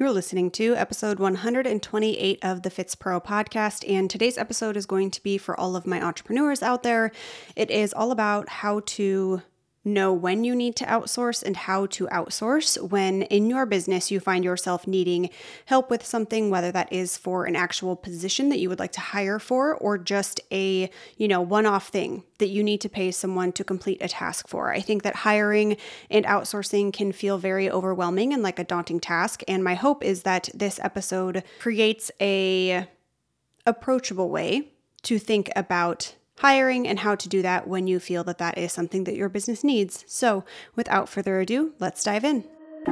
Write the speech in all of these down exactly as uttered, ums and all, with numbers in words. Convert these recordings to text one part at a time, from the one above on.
You're listening to episode one hundred twenty-eight of the Fits Pro podcast, and today's episode is going to be for all of my entrepreneurs out there. It is all about how to know when you need to outsource and how to outsource when in your business you find yourself needing help with something, whether that is for an actual position that you would like to hire for or just a, you know, one-off thing that you need to pay someone to complete a task for. I think that hiring and outsourcing can feel very overwhelming and like a daunting task, and my hope is that this episode creates a approachable way to think about hiring and how to do that when you feel that that is something that your business needs. So without further ado, let's dive in.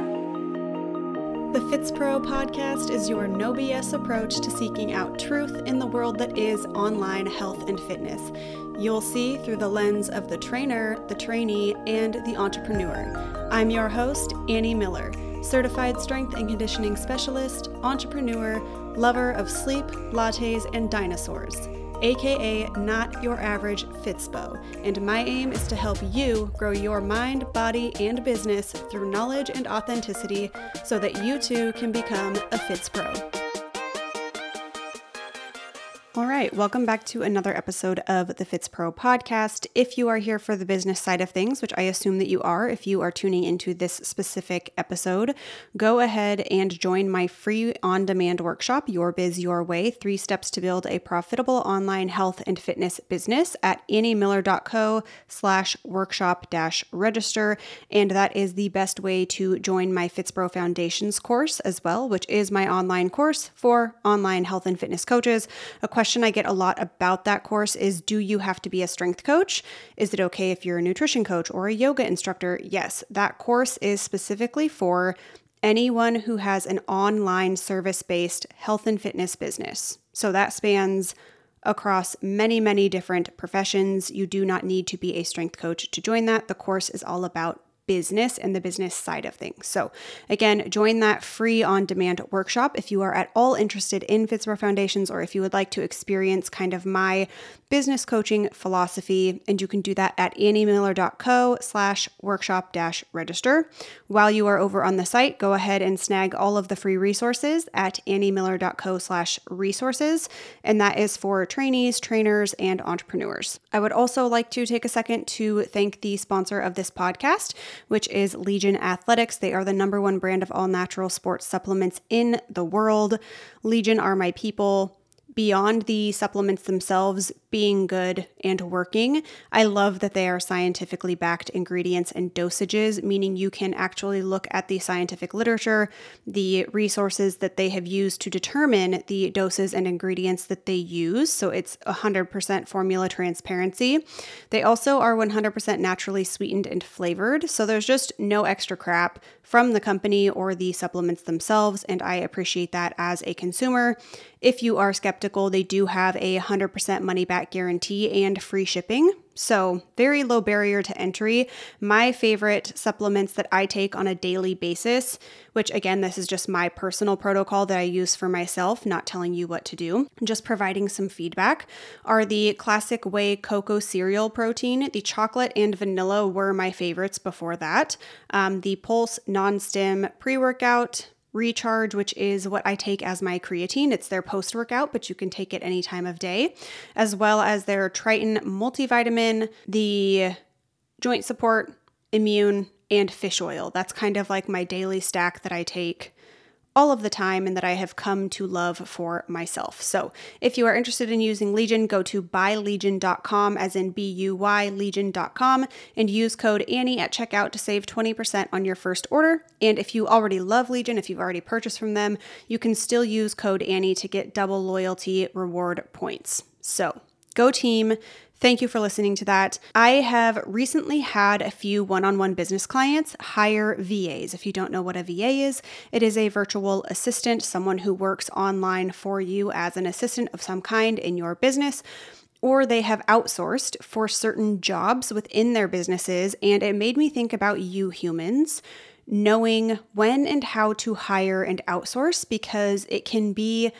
The Fits Pro podcast is your no B S approach to seeking out truth in the world that is online health and fitness. You'll see through the lens of the trainer, the trainee, and the entrepreneur. I'm your host, Annie Miller, certified strength and conditioning specialist, entrepreneur, lover of sleep, lattes, and dinosaurs, aka not your average Fitspo, and my aim is to help you grow your mind, body, and business through knowledge and authenticity so that you too can become a Fits Pro. All right, welcome back to another episode of the Fits Pro podcast. If you are here for the business side of things, which I assume that you are if you are tuning into this specific episode, go ahead and join my free on-demand workshop, Your Biz Your Way, Three Steps to Build a Profitable Online Health and Fitness Business at anniemiller.co slash workshop dash register. And that is the best way to join my Fits Pro Foundations course as well, which is my online course for online health and fitness coaches. A question I get a lot about that course is, do you have to be a strength coach? Is it okay if you're a nutrition coach or a yoga instructor? Yes, that course is specifically for anyone who has an online service-based health and fitness business. So that spans across many, many different professions. You do not need to be a strength coach to join that. The course is all about business and the business side of things. So again, join that free on-demand workshop if you are at all interested in Fits Pro Foundations, or if you would like to experience kind of my business coaching philosophy, and you can do that at anniemiller.co slash workshop dash register. While you are over on the site, go ahead and snag all of the free resources at anniemiller.co slash resources, and that is for trainees, trainers, and entrepreneurs. I would also like to take a second to thank the sponsor of this podcast, which is Legion Athletics. They are the number one brand of all natural sports supplements in the world. Legion are my people. Beyond the supplements themselves being good and working, I love that they are scientifically backed ingredients and dosages, meaning you can actually look at the scientific literature, the resources that they have used to determine the doses and ingredients that they use. So it's one hundred percent formula transparency. They also are one hundred percent naturally sweetened and flavored. So there's just no extra crap from the company or the supplements themselves. And I appreciate that as a consumer. If you are skeptical, they do have a one hundred percent money back guarantee and free shipping. So very low barrier to entry. My favorite supplements that I take on a daily basis, which again, this is just my personal protocol that I use for myself, not telling you what to do, just providing some feedback, are the Classic Whey Cocoa Cereal Protein. The chocolate and vanilla were my favorites before that. Um, the Pulse Non-Stim Pre-Workout Recharge, which is what I take as my creatine. It's their post-workout, but you can take it any time of day, as well as their Triton multivitamin, the joint support, immune, and fish oil. That's kind of like my daily stack that I take all of the time and that I have come to love for myself. So if you are interested in using Legion, go to buy legion dot com, as in B U Y legion dot com, and use code Annie at checkout to save twenty percent on your first order. And if you already love Legion, if you've already purchased from them, you can still use code Annie to get double loyalty reward points. So go team. Thank you for listening to that. I have recently had a few one-on-one business clients hire V As. If you don't know what a V A is, it is a virtual assistant, someone who works online for you as an assistant of some kind in your business, or they have outsourced for certain jobs within their businesses. And it made me think about you humans knowing when and how to hire and outsource, because it can be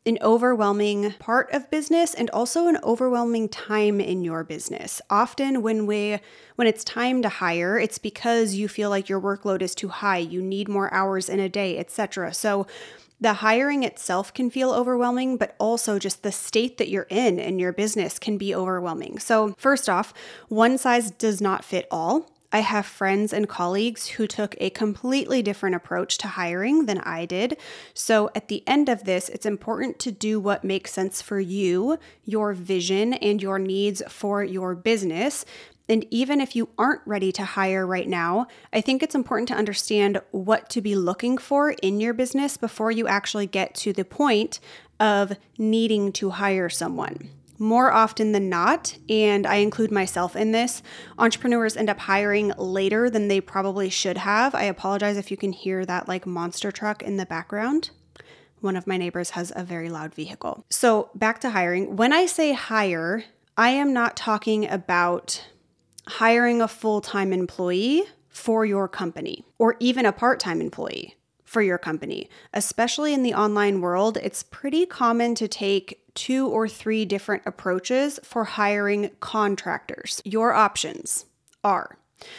an overwhelming part of business and also an overwhelming time in your business. Often when we when it's time to hire, it's because you feel like your workload is too high, you need more hours in a day, et cetera. So the hiring itself can feel overwhelming, but also just the state that you're in in your business can be overwhelming. So first off, one size does not fit all. I have friends and colleagues who took a completely different approach to hiring than I did. So at the end of this, it's important to do what makes sense for you, your vision, and your needs for your business. And even if you aren't ready to hire right now, I think it's important to understand what to be looking for in your business before you actually get to the point of needing to hire someone. More often than not, and I include myself in this, entrepreneurs end up hiring later than they probably should have. I apologize if you can hear that like monster truck in the background. One of my neighbors has a very loud vehicle. So back to hiring. When I say hire, I am not talking about hiring a full-time employee for your company or even a part-time employee for your company. Especially in the online world, it's pretty common to take two or three different approaches for hiring contractors. Your options are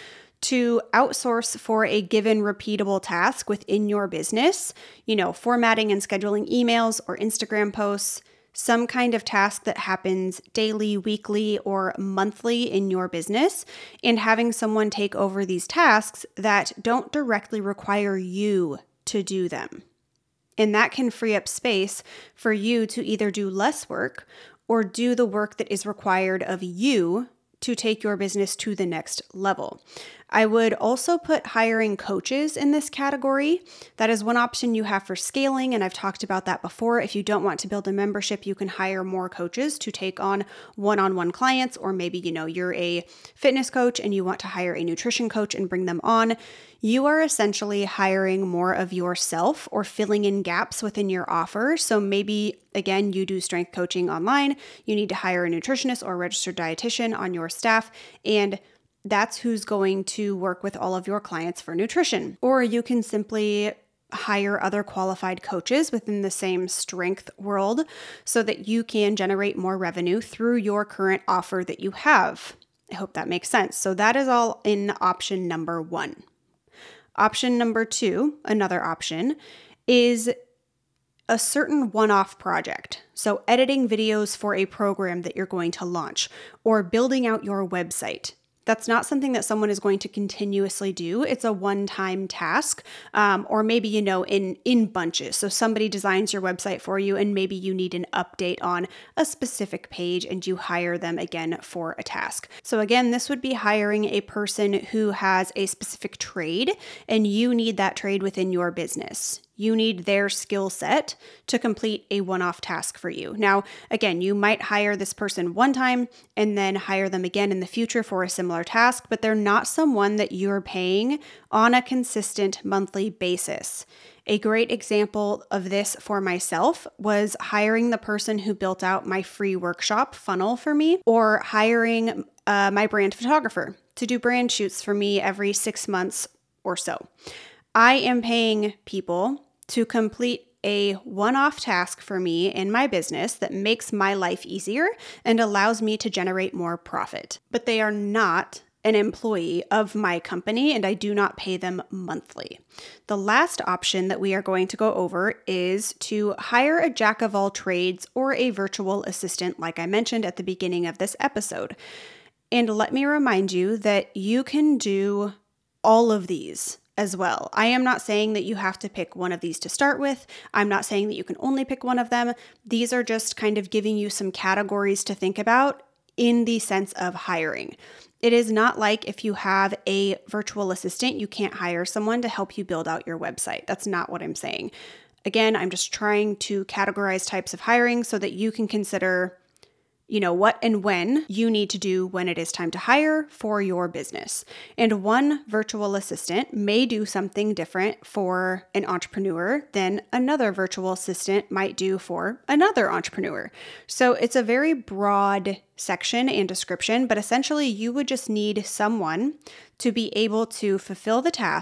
to outsource for a given repeatable task within your business, you know, formatting and scheduling emails or Instagram posts, some kind of task that happens daily, weekly, or monthly in your business, and having someone take over these tasks that don't directly require you to do them. And that can free up space for you to either do less work or do the work that is required of you to take your business to the next level. I would also put hiring coaches in this category. That is one option you have for scaling, and I've talked about that before. If you don't want to build a membership, you can hire more coaches to take on one-on-one clients, or maybe, you know, you're a fitness coach and you want to hire a nutrition coach and bring them on. You are essentially hiring more of yourself or filling in gaps within your offer. So maybe, again, you do strength coaching online, you need to hire a nutritionist or a registered dietitian on your staff, and that's who's going to work with all of your clients for nutrition. Or you can simply hire other qualified coaches within the same strength world so that you can generate more revenue through your current offer that you have. I hope that makes sense. So that is all in option number one. Option number two, another option, is a certain one-off project. So editing videos for a program that you're going to launch or building out your website. That's not something that someone is going to continuously do. It's a one-time task, um, or maybe, you know, in, in bunches. So somebody designs your website for you and maybe you need an update on a specific page and you hire them again for a task. So again, this would be hiring a person who has a specific trade and you need that trade within your business. You need their skill set to complete a one-off task for you. Now, again, you might hire this person one time and then hire them again in the future for a similar task, but they're not someone that you're paying on a consistent monthly basis. A great example of this for myself was hiring the person who built out my free workshop funnel for me, or hiring uh, my brand photographer to do brand shoots for me every six months or so. I am paying people to complete a one-off task for me in my business that makes my life easier and allows me to generate more profit. But they are not an employee of my company and I do not pay them monthly. The last option that we are going to go over is to hire a jack of all trades or a virtual assistant, like I mentioned at the beginning of this episode. And let me remind you that you can do all of these as well. I am not saying that you have to pick one of these to start with. I'm not saying that you can only pick one of them. These are just kind of giving you some categories to think about in the sense of hiring. It is not like if you have a virtual assistant, you can't hire someone to help you build out your website. That's not what I'm saying. Again, I'm just trying to categorize types of hiring so that you can consider, you know, what and when you need to do when it is time to hire for your business. And one virtual assistant may do something different for an entrepreneur than another virtual assistant might do for another entrepreneur. So it's a very broad section and description, but essentially you would just need someone to be able to fulfill the tasks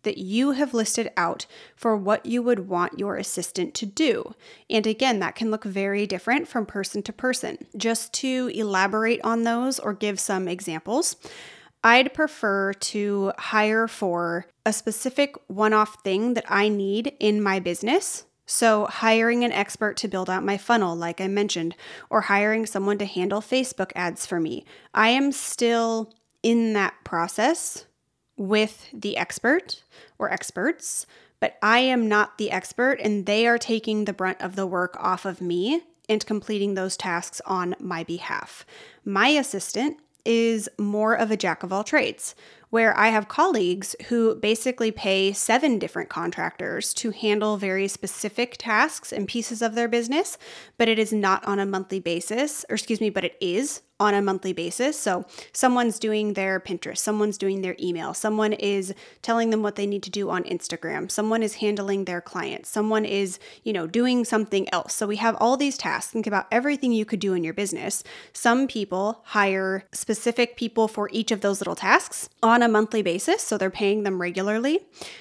that you have listed out for what you would want your assistant to do. And again, that can look very different from person to person. Just to elaborate on those or give some examples, I'd prefer to hire for a specific one-off thing that I need in my business. So hiring an expert to build out my funnel, like I mentioned, or hiring someone to handle Facebook ads for me. I am still in that process with the expert or experts, but I am not the expert and they are taking the brunt of the work off of me and completing those tasks on my behalf. My assistant is more of a jack of all trades, where I have colleagues who basically pay seven different contractors to handle very specific tasks and pieces of their business, but it is not on a monthly basis, or excuse me, but it is on a monthly basis. So someone's doing their Pinterest, someone's doing their email, someone is telling them what they need to do on Instagram, someone is handling their clients, someone is, you know, doing something else. So we have all these tasks. Think about everything you could do in your business. Some people hire specific people for each of those little tasks on a monthly basis, so they're paying them regularly.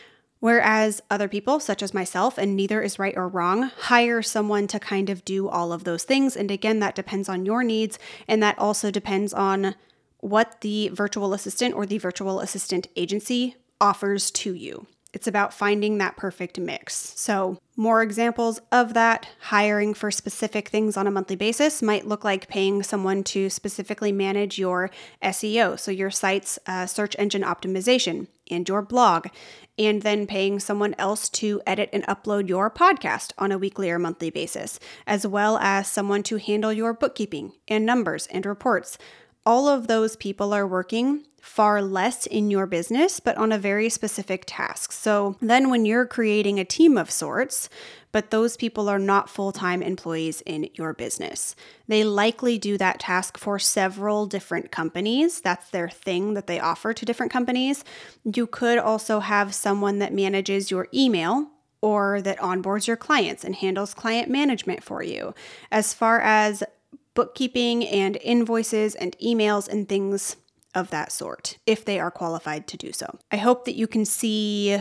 Whereas other people, such as myself, and neither is right or wrong, hire someone to kind of do all of those things. And again, that depends on your needs, and that also depends on what the virtual assistant or the virtual assistant agency offers to you. It's about finding that perfect mix. So more examples of that, hiring for specific things on a monthly basis might look like paying someone to specifically manage your S E O, so your site's uh, search engine optimization and your blog, and then paying someone else to edit and upload your podcast on a weekly or monthly basis, as well as someone to handle your bookkeeping and numbers and reports. All of those people are working far less in your business, but on a very specific task. So then when you're creating a team of sorts, but those people are not full-time employees in your business, they likely do that task for several different companies. That's their thing that they offer to different companies. You could also have someone that manages your email or that onboards your clients and handles client management for you. As far as bookkeeping and invoices and emails and things of that sort, if they are qualified to do so. I hope that you can see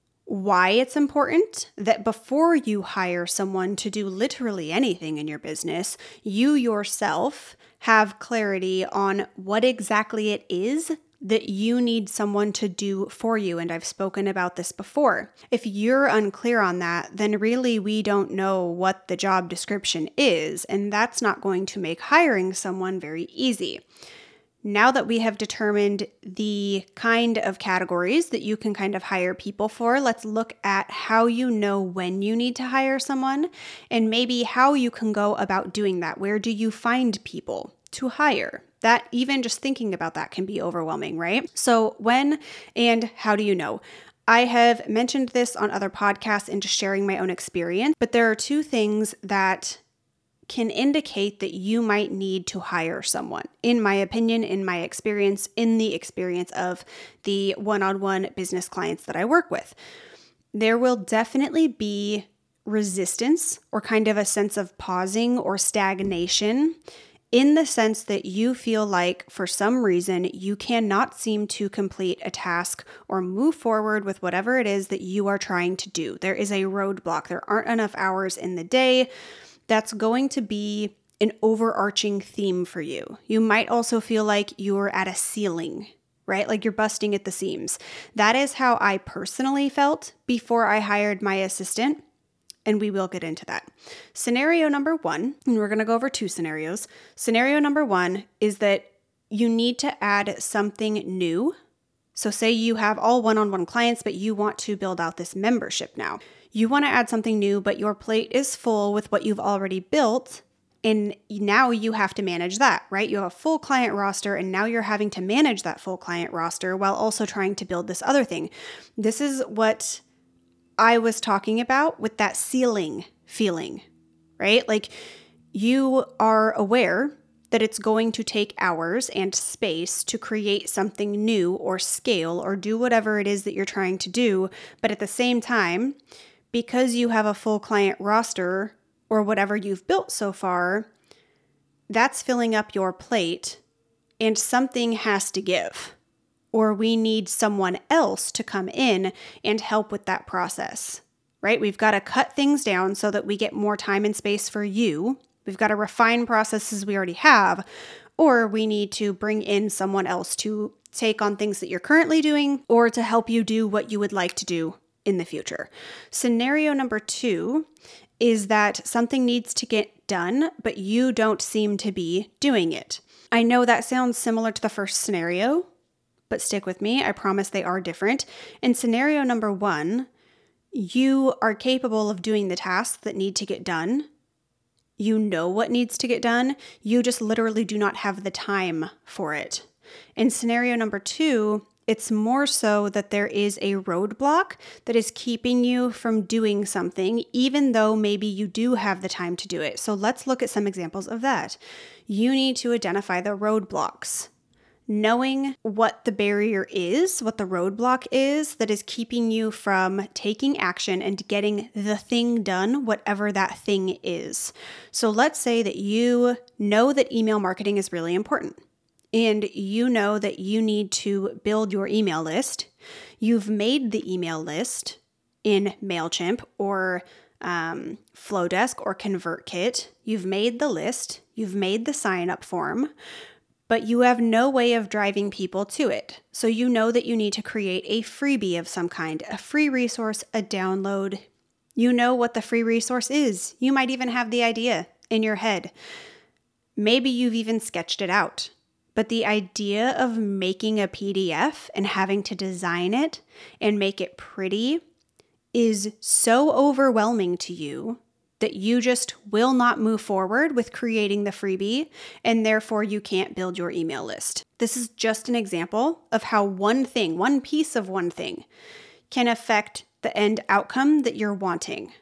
why it's important that before you hire someone to do literally anything in your business, you yourself have clarity on what exactly it is that you need someone to do for you. And I've spoken about this before. If you're unclear on that, then really we don't know what the job description is, and that's not going to make hiring someone very easy. Now that we have determined the kind of categories that you can kind of hire people for, let's look at how you know when you need to hire someone and maybe how you can go about doing that. Where do you find people to hire? That even just thinking about that can be overwhelming, right? So when and how do you know? I have mentioned this on other podcasts and just sharing my own experience, but there are two things that can indicate that you might need to hire someone. In my opinion, in my experience, in the experience of the one-on-one business clients that I work with, there will definitely be resistance or kind of a sense of pausing or stagnation in the sense that you feel like for some reason you cannot seem to complete a task or move forward with whatever it is that you are trying to do. There is a roadblock. There aren't enough hours in the day. That's going to be an overarching theme for you. You might also feel like you're at a ceiling, right? Like you're busting at the seams. That is how I personally felt before I hired my assistant, and we will get into that. Scenario number one, and we're going to go over two scenarios. Scenario number one is that you need to add something new. So say you have all one-on-one clients, but you want to build out this membership now. You want to add something new, but your plate is full with what you've already built, and now you have to manage that, right? You have a full client roster, and now you're having to manage that full client roster while also trying to build this other thing. This is what I was talking about with that ceiling feeling, right? Like you are aware that it's going to take hours and space to create something new or scale or do whatever it is that you're trying to do, but at the same time, because you have a full client roster or whatever you've built so far, that's filling up your plate and something has to give, or we need someone else to come in and help with that process, right? We've got to cut things down so that we get more time and space for you. We've got to refine processes we already have, or we need to bring in someone else to take on things that you're currently doing or to help you do what you would like to do in the future. Scenario number two is that something needs to get done, but you don't seem to be doing it. I know that sounds similar to the first scenario, but stick with me. I promise they are different. In scenario number one, you are capable of doing the tasks that need to get done. You know what needs to get done. You just literally do not have the time for it. In scenario number two, it's more so that there is a roadblock that is keeping you from doing something, even though maybe you do have the time to do it. So let's look at some examples of that. You need to identify the roadblocks. Knowing what the barrier is, what the roadblock is that is keeping you from taking action and getting the thing done, whatever that thing is. So let's say that you know that email marketing is really important. And you know that you need to build your email list. You've made the email list in MailChimp or um, Flowdesk or ConvertKit. You've made the list. You've made the sign-up form, but you have no way of driving people to it. So you know that you need to create a freebie of some kind, a free resource, a download. You know what the free resource is. You might even have the idea in your head. Maybe you've even sketched it out. But the idea of making a P D F and having to design it and make it pretty is so overwhelming to you that you just will not move forward with creating the freebie, and therefore you can't build your email list. This is just an example of how one thing, one piece of one thing, can affect the end outcome that you're wanting.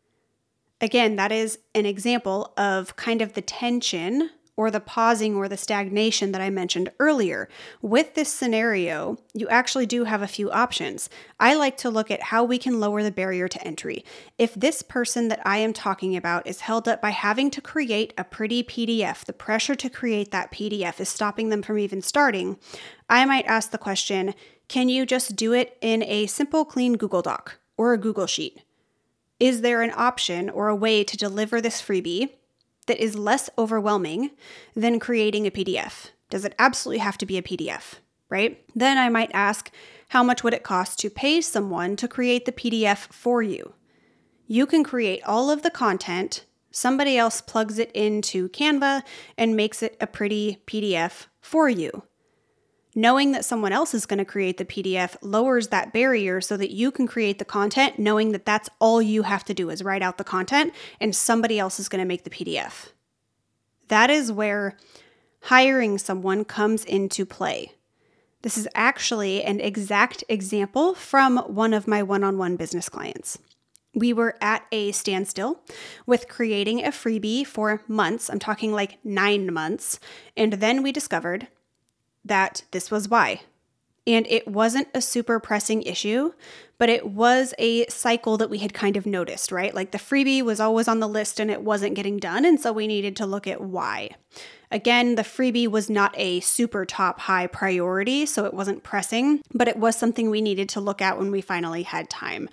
Again, that is an example of kind of the tension or the pausing or the stagnation that I mentioned earlier. With this scenario, you actually do have a few options. I like to look at how we can lower the barrier to entry. If this person that I am talking about is held up by having to create a pretty P D F, the pressure to create that P D F is stopping them from even starting, I might ask the question, can you just do it in a simple, clean Google Doc or a Google Sheet? Is there an option or a way to deliver this freebie that is less overwhelming than creating a P D F? Does it absolutely have to be a P D F, right? Then I might ask, how much would it cost to pay someone to create the P D F for you? You can create all of the content, somebody else plugs it into Canva and makes it a pretty P D F for you. Knowing that someone else is going to create the P D F lowers that barrier so that you can create the content, knowing that that's all you have to do is write out the content and somebody else is going to make the P D F. That is where hiring someone comes into play. This is actually an exact example from one of my one-on-one business clients. We were at a standstill with creating a freebie for months. I'm talking like nine months. And then we discovered that this was why. And it wasn't a super pressing issue, but it was a cycle that we had kind of noticed, right? Like the freebie was always on the list and it wasn't getting done. And so we needed to look at why. Again, the freebie was not a super top high priority, so it wasn't pressing, but it was something we needed to look at when we finally had time.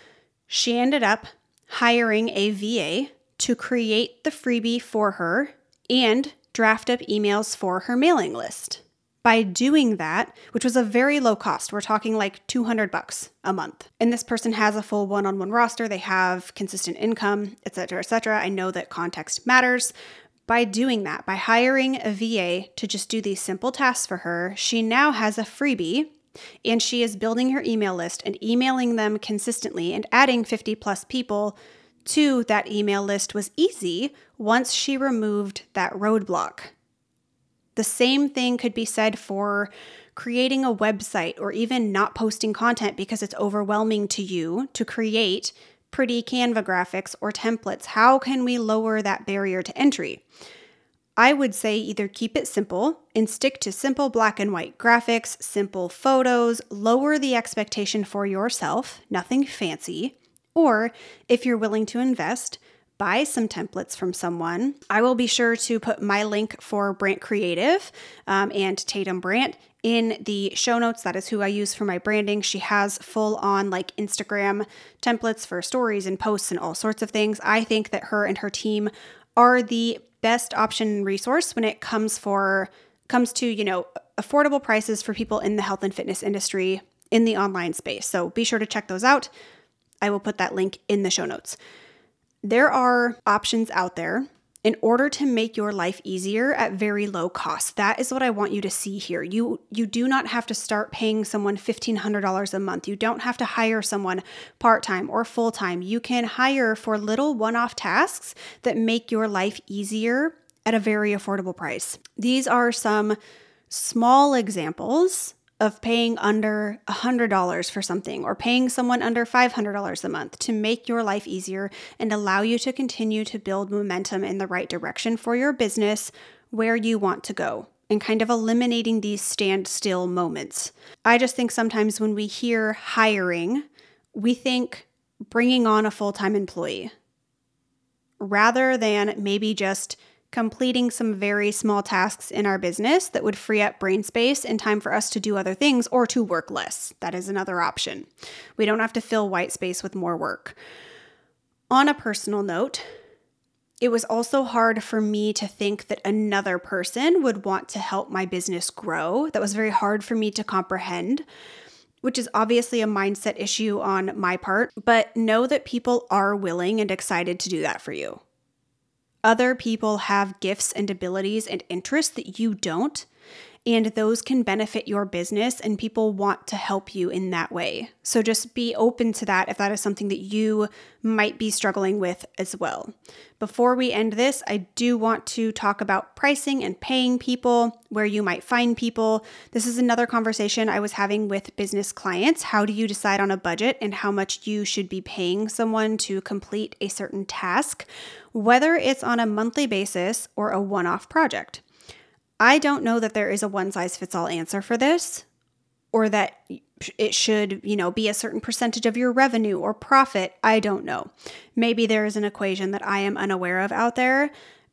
She ended up hiring a V A to create the freebie for her and draft up emails for her mailing list. By doing that, which was a very low cost, we're talking like two hundred bucks a month. And this person has a full one-on-one roster. They have consistent income, et cetera, et cetera. I know that context matters. By doing that, by hiring a V A to just do these simple tasks for her, she now has a freebie and she is building her email list and emailing them consistently, and adding fifty plus people to that email list was easy once she removed that roadblock. The same thing could be said for creating a website or even not posting content because it's overwhelming to you to create pretty Canva graphics or templates. How can we lower that barrier to entry? I would say either keep it simple and stick to simple black and white graphics, simple photos, lower the expectation for yourself, nothing fancy, or if you're willing to invest, buy some templates from someone, I will be sure to put my link for Brant Creative um, and Tatum Brant in the show notes. That is who I use for my branding. She has full on like Instagram templates for stories and posts and all sorts of things. I think that her and her team are the best option and resource when it comes for comes to, you know, affordable prices for people in the health and fitness industry in the online space. So be sure to check those out. I will put that link in the show notes. There are options out there in order to make your life easier at very low cost. That is what I want you to see here. You you do not have to start paying someone fifteen hundred dollars a month. You don't have to hire someone part-time or full-time. You can hire for little one-off tasks that make your life easier at a very affordable price. These are some small examples of paying under one hundred dollars for something or paying someone under five hundred dollars a month to make your life easier and allow you to continue to build momentum in the right direction for your business where you want to go, and kind of eliminating these standstill moments. I just think sometimes when we hear hiring, we think bringing on a full-time employee rather than maybe just completing some very small tasks in our business that would free up brain space and time for us to do other things or to work less. That is another option. We don't have to fill white space with more work. On a personal note, it was also hard for me to think that another person would want to help my business grow. That was very hard for me to comprehend, which is obviously a mindset issue on my part, but know that people are willing and excited to do that for you. Other people have gifts and abilities and interests that you don't, and those can benefit your business, and people want to help you in that way. So just be open to that if that is something that you might be struggling with as well. Before we end this, I do want to talk about pricing and paying people, where you might find people. This is another conversation I was having with business clients. How do you decide on a budget and how much you should be paying someone to complete a certain task, whether it's on a monthly basis or a one-off project? I don't know that there is a one-size-fits-all answer for this, or that it should, you know, be a certain percentage of your revenue or profit. I don't know. Maybe there is an equation that I am unaware of out there,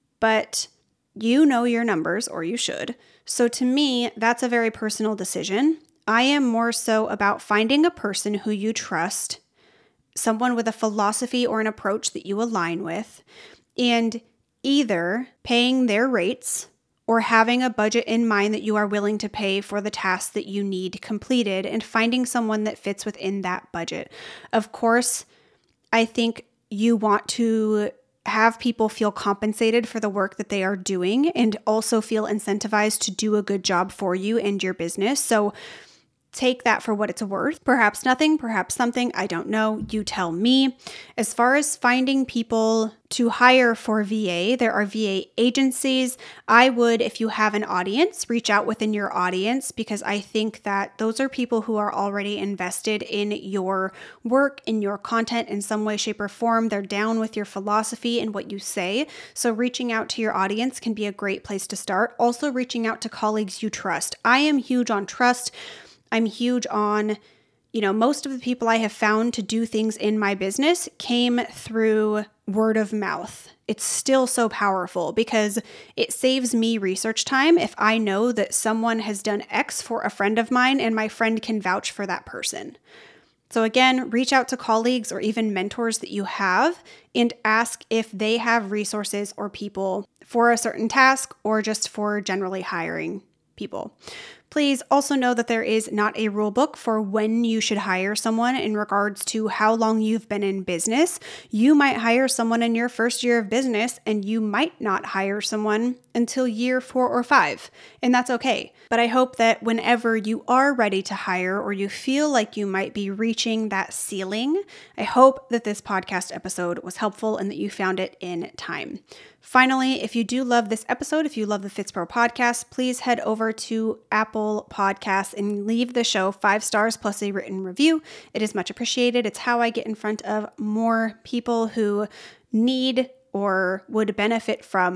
but you know your numbers, or you should. So to me, that's a very personal decision. I am more so about finding a person who you trust, someone with a philosophy or an approach that you align with, and either paying their rates or having a budget in mind that you are willing to pay for the tasks that you need completed, and finding someone that fits within that budget. Of course, I think you want to have people feel compensated for the work that they are doing and also feel incentivized to do a good job for you and your business. So take that for what it's worth. Perhaps nothing, perhaps something, I don't know. You tell me. As far as finding people to hire for V A, there are V A agencies. I would, if you have an audience, reach out within your audience, because I think that those are people who are already invested in your work, in your content in some way, shape, or form. They're down with your philosophy and what you say. So reaching out to your audience can be a great place to start. Also reaching out to colleagues you trust. I am huge on trust. I'm huge on, you know, most of the people I have found to do things in my business came through word of mouth. It's still so powerful because it saves me research time if I know that someone has done X for a friend of mine and my friend can vouch for that person. So again, reach out to colleagues or even mentors that you have and ask if they have resources or people for a certain task or just for generally hiring people. Please also know that there is not a rule book for when you should hire someone in regards to how long you've been in business. You might hire someone in your first year of business, and you might not hire someone until year four or five, and that's okay. But I hope that whenever you are ready to hire, or you feel like you might be reaching that ceiling, I hope that this podcast episode was helpful and that you found it in time. Finally, if you do love this episode, if you love the FitzPro podcast, please head over to Apple Podcasts and leave the show five stars plus a written review. It is much appreciated. It's how I get in front of more people who need or would benefit from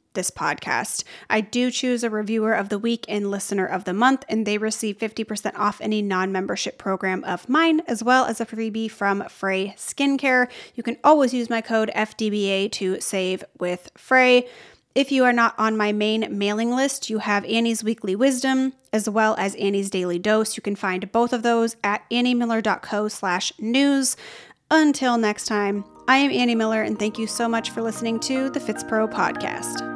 this podcast. I do choose a reviewer of the week and listener of the month, and they receive fifty percent off any non-membership program of mine, as well as a freebie from Frey Skincare. You can always use my code F D B A to save with Frey. If you are not on my main mailing list, you have Annie's Weekly Wisdom, as well as Annie's Daily Dose. You can find both of those at anniemiller.co slash news. Until next time, I am Annie Miller, and thank you so much for listening to the FitzPro Podcast.